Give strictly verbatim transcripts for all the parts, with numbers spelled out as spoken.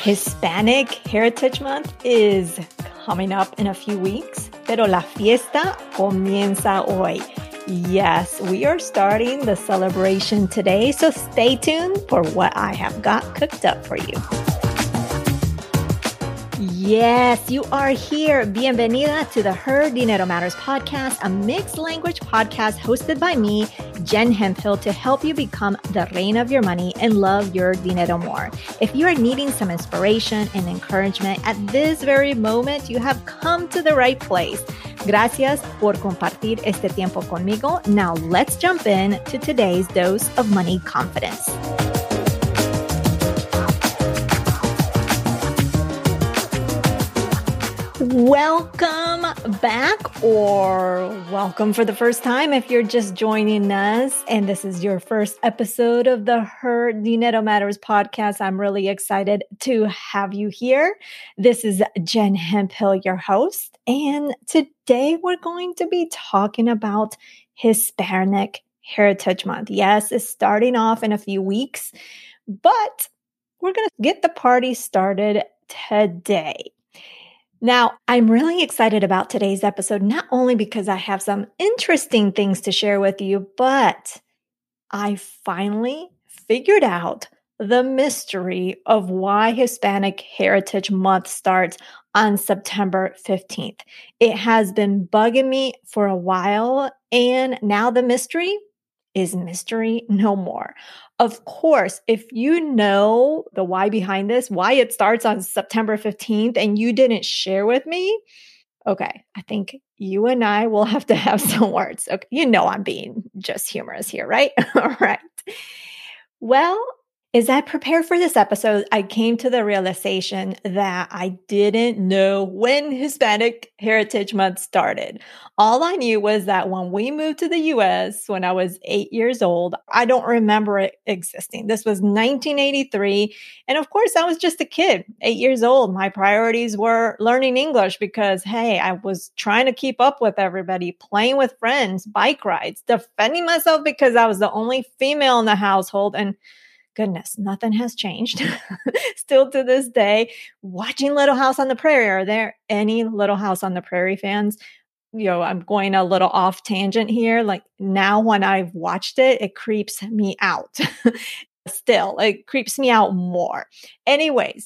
Hispanic Heritage Month is coming up in a few weeks, pero la fiesta comienza hoy. Yes, we are starting the celebration today, so stay tuned for what I have got cooked up for you. Yes, you are here. Bienvenida to the Her Dinero Matters podcast, a mixed language podcast hosted by me, Jen Hemphill, to help you become the reina of your money and love your dinero more. If you are needing some inspiration and encouragement at this very moment, you have come to the right place. Gracias por compartir este tiempo conmigo. Now let's jump in to today's dose of money confidence. Welcome back, or welcome for the first time if you're just joining us and this is your first episode of the Her Dinero Matters podcast. I'm really excited to have you here. This is Jen Hemphill, your host, and today we're going to be talking about Hispanic Heritage Month. Yes, it's starting off in a few weeks, but we're going to get the party started today. Now, I'm really excited about today's episode, not only because I have some interesting things to share with you, but I finally figured out the mystery of why Hispanic Heritage Month starts on September fifteenth. It has been bugging me for a while, and now the mystery is mystery no more. Of course, if you know the why behind this, why it starts on September fifteenth, and you didn't share with me, okay, I think you and I will have to have some words. Okay, you know I'm being just humorous here, right? All right. Well, as I prepared for this episode, I came to the realization that I didn't know when Hispanic Heritage Month started. All I knew was that when we moved to the U S when I was eight years old, I don't remember it existing. This was nineteen eighty-three. And of course, I was just a kid, eight years old. My priorities were learning English because, hey, I was trying to keep up with everybody, playing with friends, bike rides, defending myself because I was the only female in the household. And goodness, nothing has changed. Still to this day, watching Little House on the Prairie. Are there any Little House on the Prairie fans? You know, I'm going a little off tangent here. Like now when I've watched it, it creeps me out. Still, it creeps me out more. Anyways,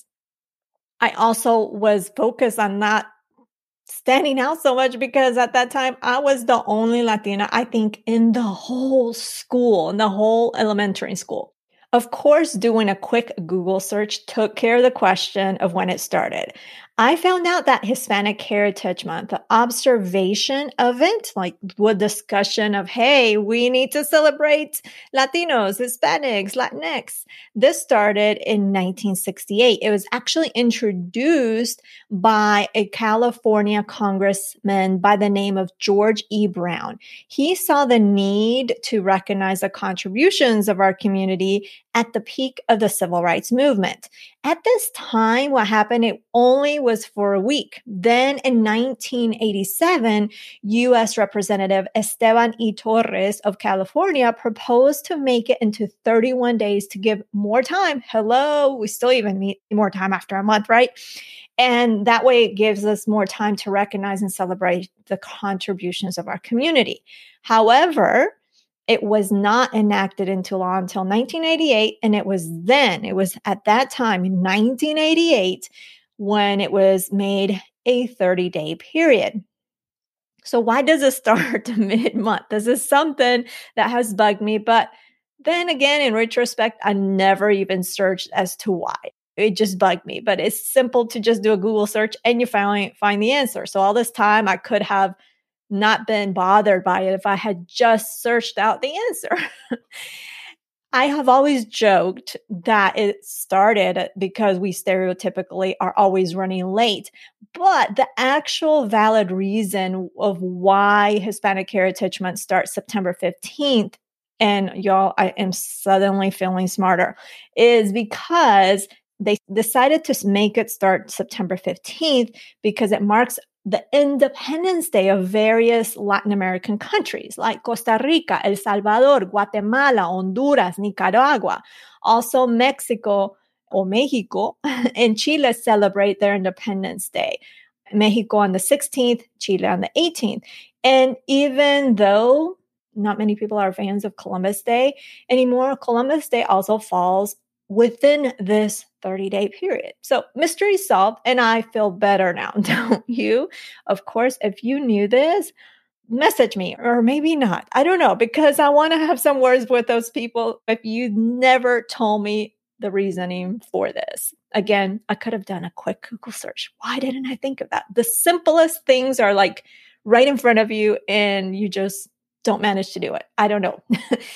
I also was focused on not standing out so much because at that time I was the only Latina, I think, in the whole school, in the whole elementary school. Of course, doing a quick Google search took care of the question of when it started. I found out that Hispanic Heritage Month, the observation of it, like the discussion of, hey, we need to celebrate Latinos, Hispanics, Latinx. This started in nineteen sixty-eight. It was actually introduced by a California congressman by the name of George E. Brown. He saw the need to recognize the contributions of our community at the peak of the civil rights movement. At this time, what happened, it only was for a week. Then in nineteen eighty-seven, U S Representative Esteban E. Torres of California proposed to make it into thirty-one days to give more time. Hello, we still even need more time after a month, right? And that way it gives us more time to recognize and celebrate the contributions of our community. However, it was not enacted into law until nineteen eighty-eight. And it was then, it was at that time in nineteen eighty-eight, when it was made a thirty-day period. So why does it start mid-month? This is something that has bugged me. But then again, in retrospect, I never even searched as to why. It just bugged me. But it's simple to just do a Google search and you finally find the answer. So all this time I could have not been bothered by it if I had just searched out the answer. I have always joked that it started because we stereotypically are always running late. But the actual valid reason of why Hispanic Heritage Month starts September fifteenth, and y'all, I am suddenly feeling smarter, is because they decided to make it start September fifteenth because it marks the Independence Day of various Latin American countries like Costa Rica, El Salvador, Guatemala, Honduras, Nicaragua, also Mexico, or Mexico, and Chile celebrate their Independence Day. Mexico on the sixteenth, Chile on the eighteenth. And even though not many people are fans of Columbus Day anymore, Columbus Day also falls within this thirty-day period. So mystery solved, and I feel better now, don't you? Of course, if you knew this, message me, or maybe not. I don't know, because I want to have some words with those people if you never told me the reasoning for this. Again, I could have done a quick Google search. Why didn't I think of that? The simplest things are like right in front of you and you just don't manage to do it. I don't know.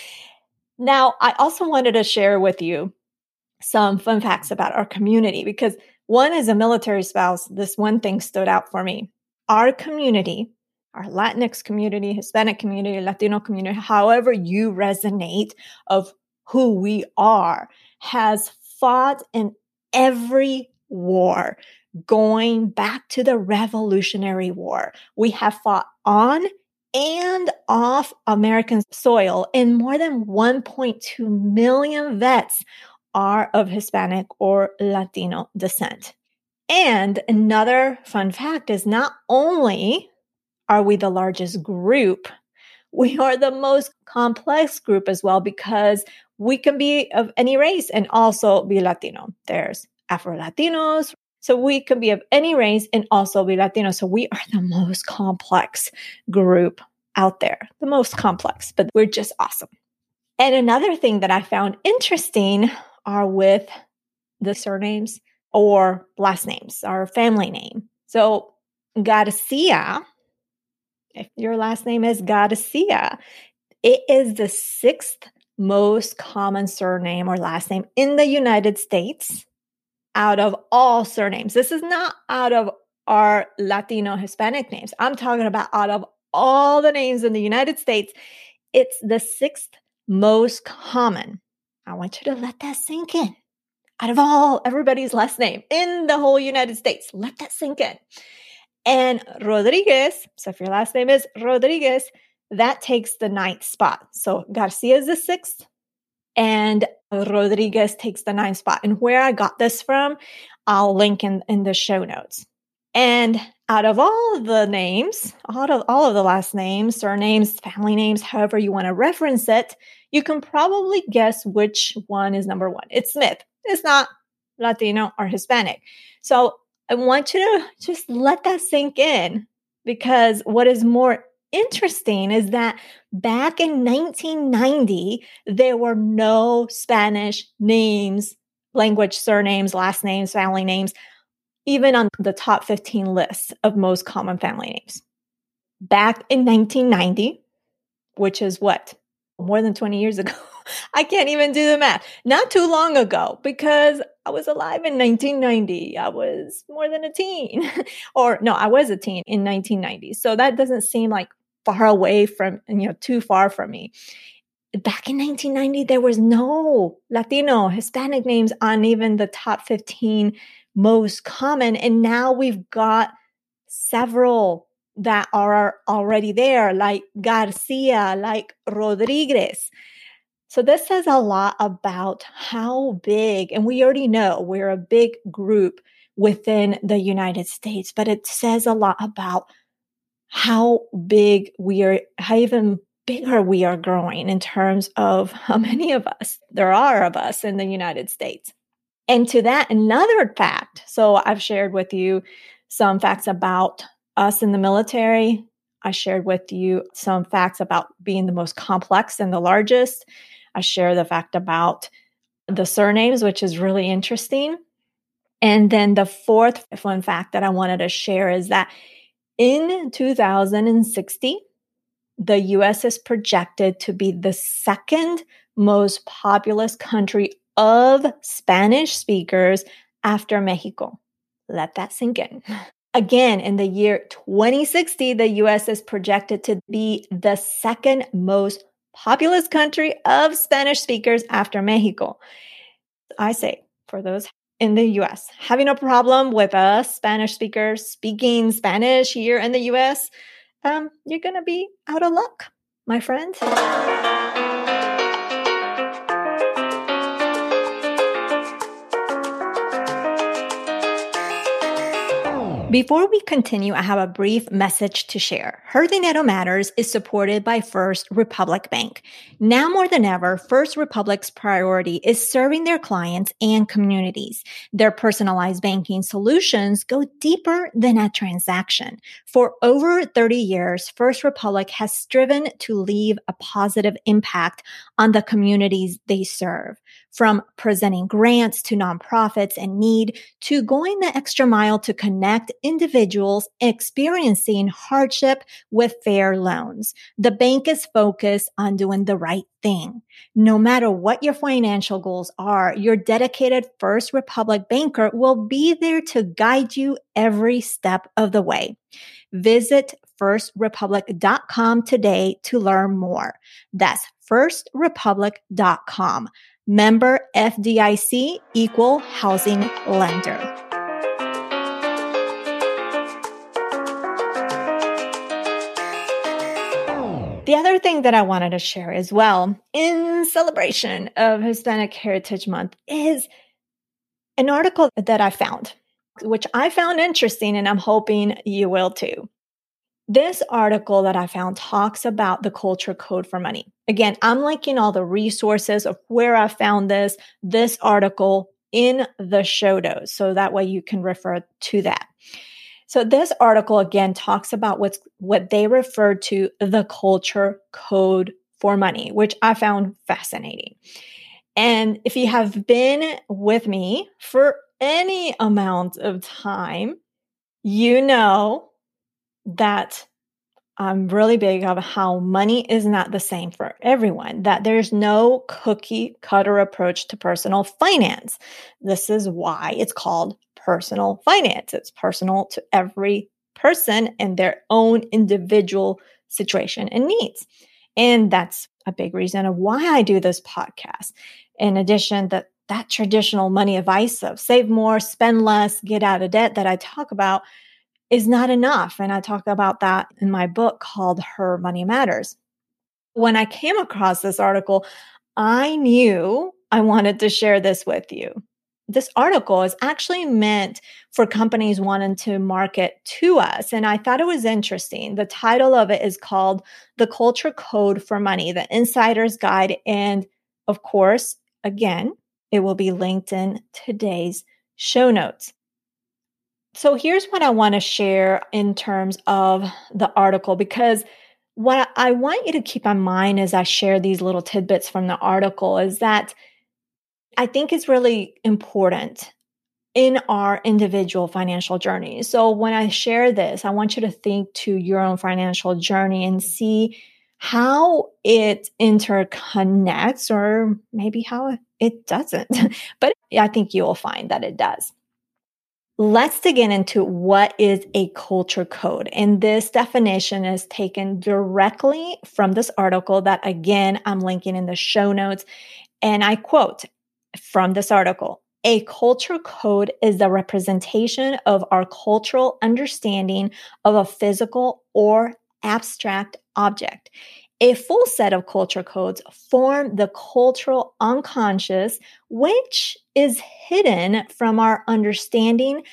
Now, I also wanted to share with you some fun facts about our community, because one, as a military spouse, this one thing stood out for me. Our community, our Latinx community, Hispanic community, Latino community, however you resonate of who we are, has fought in every war, going back to the Revolutionary War. We have fought on and off American soil, and more than one point two million vets are of Hispanic or Latino descent. And another fun fact is not only are we the largest group, we are the most complex group as well, because we can be of any race and also be Latino. There's Afro-Latinos, so we can be of any race and also be Latino. So we are the most complex group out there, the most complex, but we're just awesome. And another thing that I found interesting are with the surnames or last names, our family name. So Garcia, if your last name is Garcia, it is the sixth most common surname or last name in the United States out of all surnames. This is not out of our Latino Hispanic names. I'm talking about out of all the names in the United States, it's the sixth most common. I want you to let that sink in. Out of all, everybody's last name in the whole United States, let that sink in. And Rodriguez, so if your last name is Rodriguez, that takes the ninth spot. So Garcia is the sixth, and Rodriguez takes the ninth spot. And where I got this from, I'll link in, in the show notes. And out of all of the names, out of all of the last names, surnames, family names, however you want to reference it, you can probably guess which one is number one. It's Smith. It's not Latino or Hispanic. So I want you to just let that sink in, because what is more interesting is that back in nineteen ninety, there were no Spanish names, language surnames, last names, family names, even on the top fifteen lists of most common family names. Back in nineteen ninety, which is what? More than twenty years ago. I can't even do the math. Not too long ago, because I was alive in nineteen ninety. I was more than a teen. Or no, I was a teen in nineteen ninety. So that doesn't seem like far away from, you know, too far from me. Back in nineteen ninety, there was no Latino, Hispanic names on even the top fifteen most common. And now we've got several that are already there, like Garcia, like Rodriguez. So this says a lot about how big, and we already know we're a big group within the United States, but it says a lot about how big we are, how even bigger we are growing in terms of how many of us there are of us in the United States. And to that, another fact. So I've shared with you some facts about us in the military. I shared with you some facts about being the most complex and the largest. I share the fact about the surnames, which is really interesting. And then the fourth fun fact that I wanted to share is that in two thousand sixty, the U S is projected to be the second most populous country of Spanish speakers after Mexico. Let that sink in. Again, in the year twenty sixty, the U S is projected to be the second most populous country of Spanish speakers after Mexico. I say, for those in the U S having a problem with us Spanish speakers speaking Spanish here in the U S, um, you're going to be out of luck, my friend. Before we continue, I have a brief message to share. Her Dinero Matters is supported by First Republic Bank. Now more than ever, First Republic's priority is serving their clients and communities. Their personalized banking solutions go deeper than a transaction. For over thirty years, First Republic has striven to leave a positive impact on the communities they serve. From presenting grants to nonprofits in need, to going the extra mile to connect individuals experiencing hardship with fair loans. The bank is focused on doing the right thing. No matter what your financial goals are, your dedicated First Republic banker will be there to guide you every step of the way. Visit first republic dot com today to learn more. That's first republic dot com. Member F D I C, Equal Housing Lender. The other thing that I wanted to share as well in celebration of Hispanic Heritage Month is an article that I found, which I found interesting, and I'm hoping you will too. This article that I found talks about the culture code for money. Again, I'm linking all the resources of where I found this, this article in the show notes, so that way you can refer to that. So this article, again, talks about what's what they refer to the culture code for money, which I found fascinating. And if you have been with me for any amount of time, you know that I'm really big on how money is not the same for everyone, that there's no cookie cutter approach to personal finance. This is why it's called personal finance. It's personal to every person and their own individual situation and needs. And that's a big reason of why I do this podcast. In addition, that that traditional money advice of save more, spend less, get out of debt that I talk about is not enough. And I talk about that in my book called Her Money Matters. When I came across this article, I knew I wanted to share this with you. This article is actually meant for companies wanting to market to us. And I thought it was interesting. The title of it is called The Culture Code for Money, The Insider's Guide. And of course, again, it will be linked in today's show notes. So here's what I want to share in terms of the article, because what I want you to keep in mind as I share these little tidbits from the article is that I think it's really important in our individual financial journey. So when I share this, I want you to think to your own financial journey and see how it interconnects, or maybe how it doesn't. But I think you will find that it does. Let's dig into what is a culture code. And this definition is taken directly from this article that, again, I'm linking in the show notes. And I quote from this article, "A culture code is the representation of our cultural understanding of a physical or abstract object. A full set of culture codes form the cultural unconscious, which is hidden from our understanding,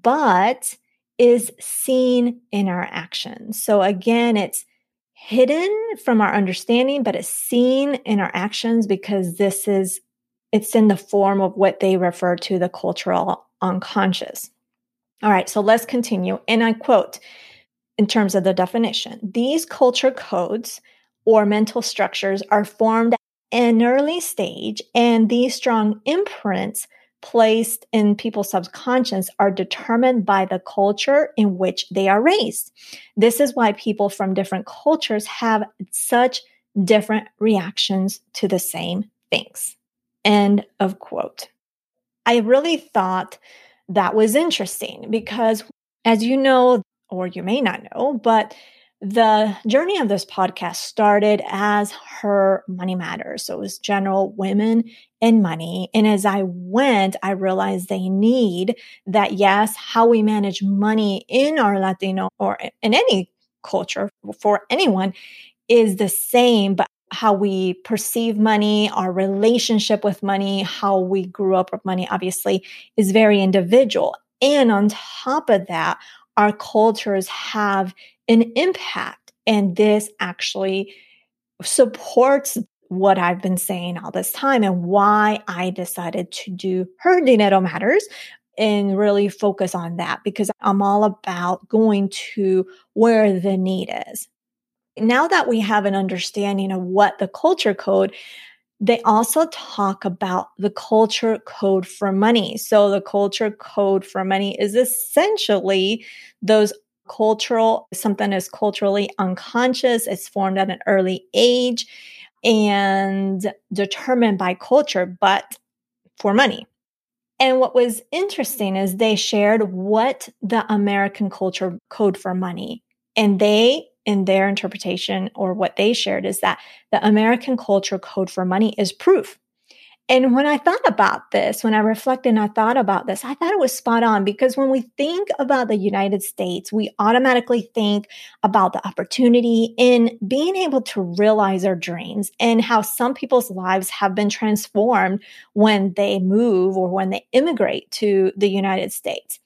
but is seen in our actions." So again, it's hidden from our understanding, but it's seen in our actions because this is, it's in the form of what they refer to the cultural unconscious. All right, so let's continue. And I quote in terms of the definition, "These culture codes or mental structures are formed at an early stage, and these strong imprints placed in people's subconscious are determined by the culture in which they are raised. This is why people from different cultures have such different reactions to the same things." End of quote. I really thought that was interesting because, as you know, or you may not know, but the journey of this podcast started as Her Money Matters. So it was general women and money. And as I went, I realized they need that, yes, how we manage money in our Latino or in any culture for anyone is the same, but how we perceive money, our relationship with money, how we grew up with money, obviously, is very individual. And on top of that, our cultures have an impact. And this actually supports what I've been saying all this time and why I decided to do Her Dinero Matters and really focus on that, because I'm all about going to where the need is. Now that we have an understanding of what the culture code, they also talk about the culture code for money. So the culture code for money is essentially those cultural, something is culturally unconscious. It's formed at an early age and determined by culture, but for money. And what was interesting is they shared what the American culture code for money, and they, in their interpretation or what they shared, is that the American culture code for money is proof. And when I thought about this, when I reflected and I thought about this, I thought it was spot on, because when we think about the United States, we automatically think about the opportunity in being able to realize our dreams and how some people's lives have been transformed when they move or when they immigrate to the United States.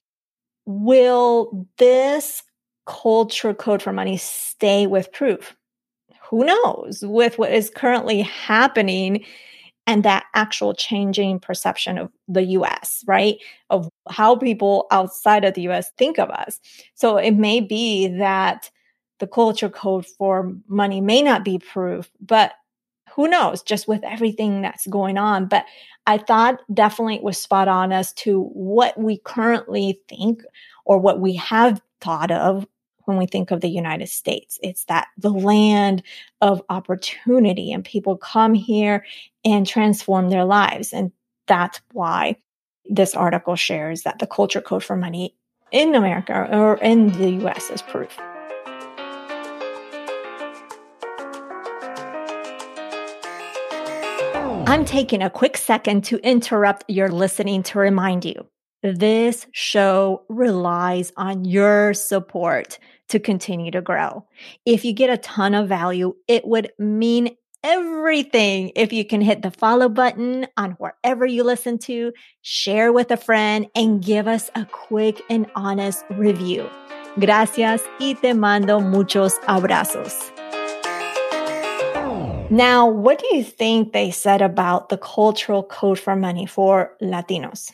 Will this culture code for money stay with proof? Who knows? With what is currently happening and that actual changing perception of the U S, right? Of how people outside of the U S think of us. So it may be that the culture code for money may not be proof, but who knows, just with everything that's going on. But I thought definitely it was spot on as to what we currently think or what we have thought of when we think of the United States. It's that the land of opportunity, and people come here and transform their lives. And that's why this article shares that the culture code for money in America or in the U S is proof. I'm taking a quick second to interrupt your listening to remind you, this show relies on your support to continue to grow. If you get a ton of value, it would mean everything if you can hit the follow button on wherever you listen to, share with a friend, and give us a quick and honest review. Gracias y te mando muchos abrazos. Now, what do you think they said about the cultural code for money for Latinos?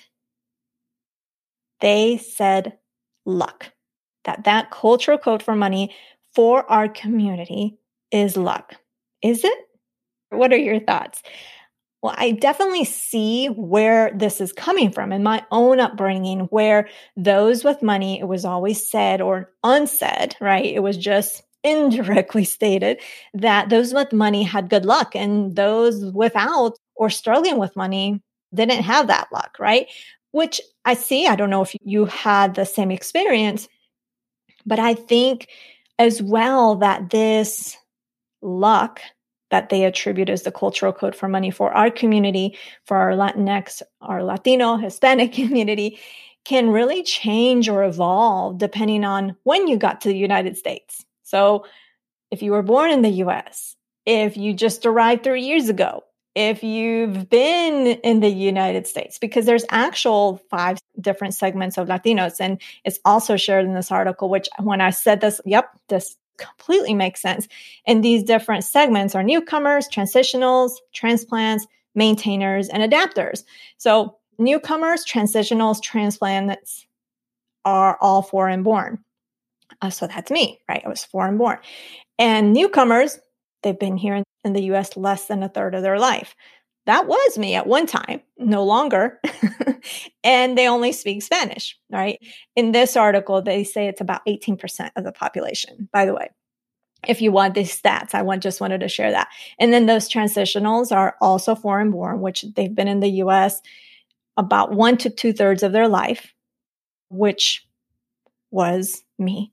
They said luck. That that cultural code for money for our community is luck. Is it? What are your thoughts? Well, I definitely see where this is coming from in my own upbringing, where those with money, it was always said or unsaid, right? It was just indirectly stated that those with money had good luck, and those without or struggling with money didn't have that luck, right? Which I see. I don't know if you had the same experience, but I think as well that this luck that they attribute as the cultural code for money for our community, for our Latinx, our Latino, Hispanic community, can really change or evolve depending on when you got to the United States. So if you were born in the U S, if you just arrived three years ago, if you've been in the United States, because there's actual five different segments of Latinos. And it's also shared in this article, which when I said this, yep, this completely makes sense. And these different segments are newcomers, transitionals, transplants, maintainers, and adapters. So newcomers, transitionals, transplants are all foreign born. Uh, so that's me, right? I was foreign born. And newcomers, they've been here in the U S less than a third of their life. That was me at one time, no longer. And they only speak Spanish, right? In this article, they say it's about eighteen percent of the population, by the way. If you want these stats, I want, just wanted to share that. And then those transitionals are also foreign born, which they've been in the U S about one to two thirds of their life, which was me.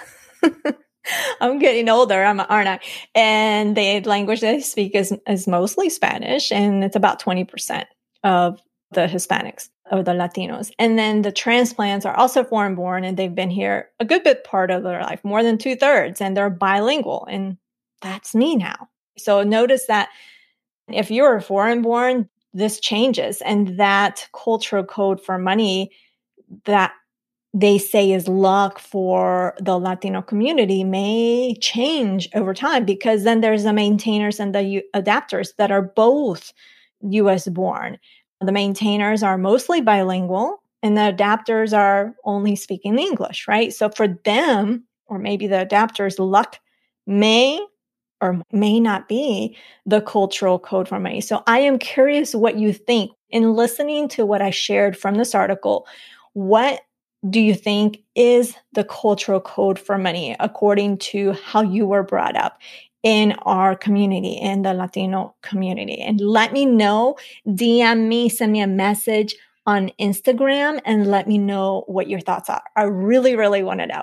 I'm getting older, I'm, aren't I? And the language they speak is, is mostly Spanish, and it's about twenty percent of the Hispanics or the Latinos. And then the transplants are also foreign born, and they've been here a good bit part of their life, more than two thirds, and they're bilingual. And that's me now. So notice that if you're foreign born, this changes, and that cultural code for money, that they say is luck for the Latino community may change over time, because then there's the maintainers and the U- adapters that are both U S born. The maintainers are mostly bilingual and the adapters are only speaking English, right? So for them, or maybe the adapters, luck may or may not be the cultural code for money. So I am curious what you think. In listening to what I shared from this article, what do you think is the cultural code for money according to how you were brought up in our community, in the Latino community? And let me know, D M me, send me a message on Instagram and let me know what your thoughts are. I really, really want to know.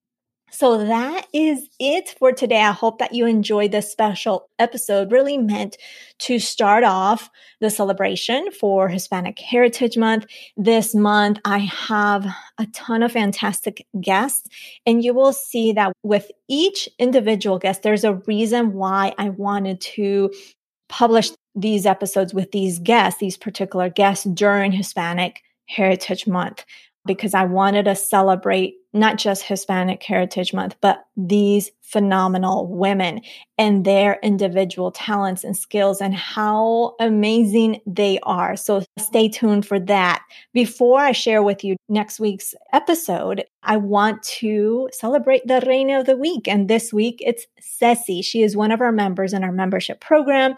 So that is it for today. I hope that you enjoyed this special episode, really meant to start off the celebration for Hispanic Heritage Month. This month, I have a ton of fantastic guests, and you will see that with each individual guest, there's a reason why I wanted to publish these episodes with these guests, these particular guests during Hispanic Heritage Month, because I wanted to celebrate not just Hispanic Heritage Month, but these phenomenal women and their individual talents and skills and how amazing they are. So stay tuned for that. Before I share with you next week's episode, I want to celebrate the Reina of the Week. And this week it's Ceci. She is one of our members in our membership program.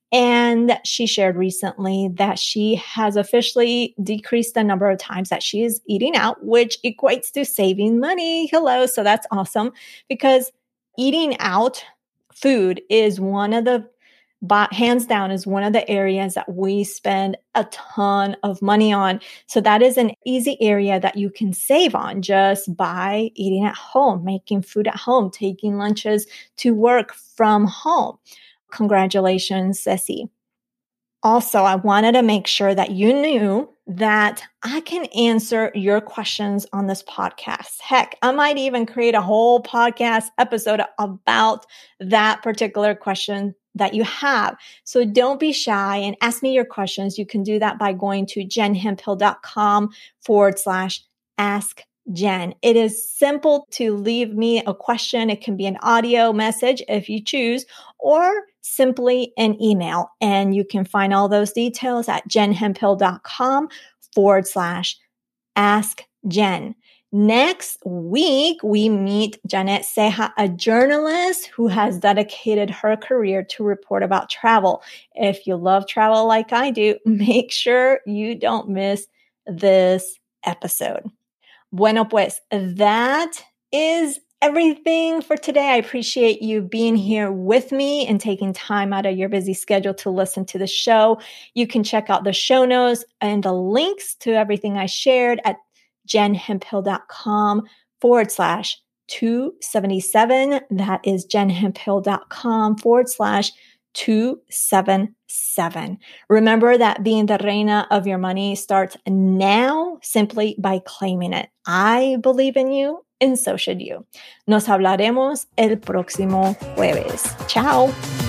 And she shared recently that she has officially decreased the number of times that she is eating out, which equates to saving money. Hello. So that's awesome, because eating out food is one of the, hands down, is one of the areas that we spend a ton of money on. So that is an easy area that you can save on just by eating at home, making food at home, taking lunches to work from home. Congratulations, Ceci. Also, I wanted to make sure that you knew that I can answer your questions on this podcast. Heck, I might even create a whole podcast episode about that particular question that you have. So don't be shy and ask me your questions. You can do that by going to jenhemphill.com forward slash ask Jen. It is simple to leave me a question. It can be an audio message if you choose, or simply an email. And you can find all those details at jenhemphill.com forward slash ask Jen. Next week, we meet Janet Ceja, a journalist who has dedicated her career to report about travel. If you love travel like I do, make sure you don't miss this episode. Bueno, pues that is everything for today. I appreciate you being here with me and taking time out of your busy schedule to listen to the show. You can check out the show notes and the links to everything I shared at jenhemphill.com forward slash 277. That is jenhemphill.com forward slash 277. Remember that being the reina of your money starts now simply by claiming it. I believe in you, and so should you. Nos hablaremos el próximo jueves. Ciao.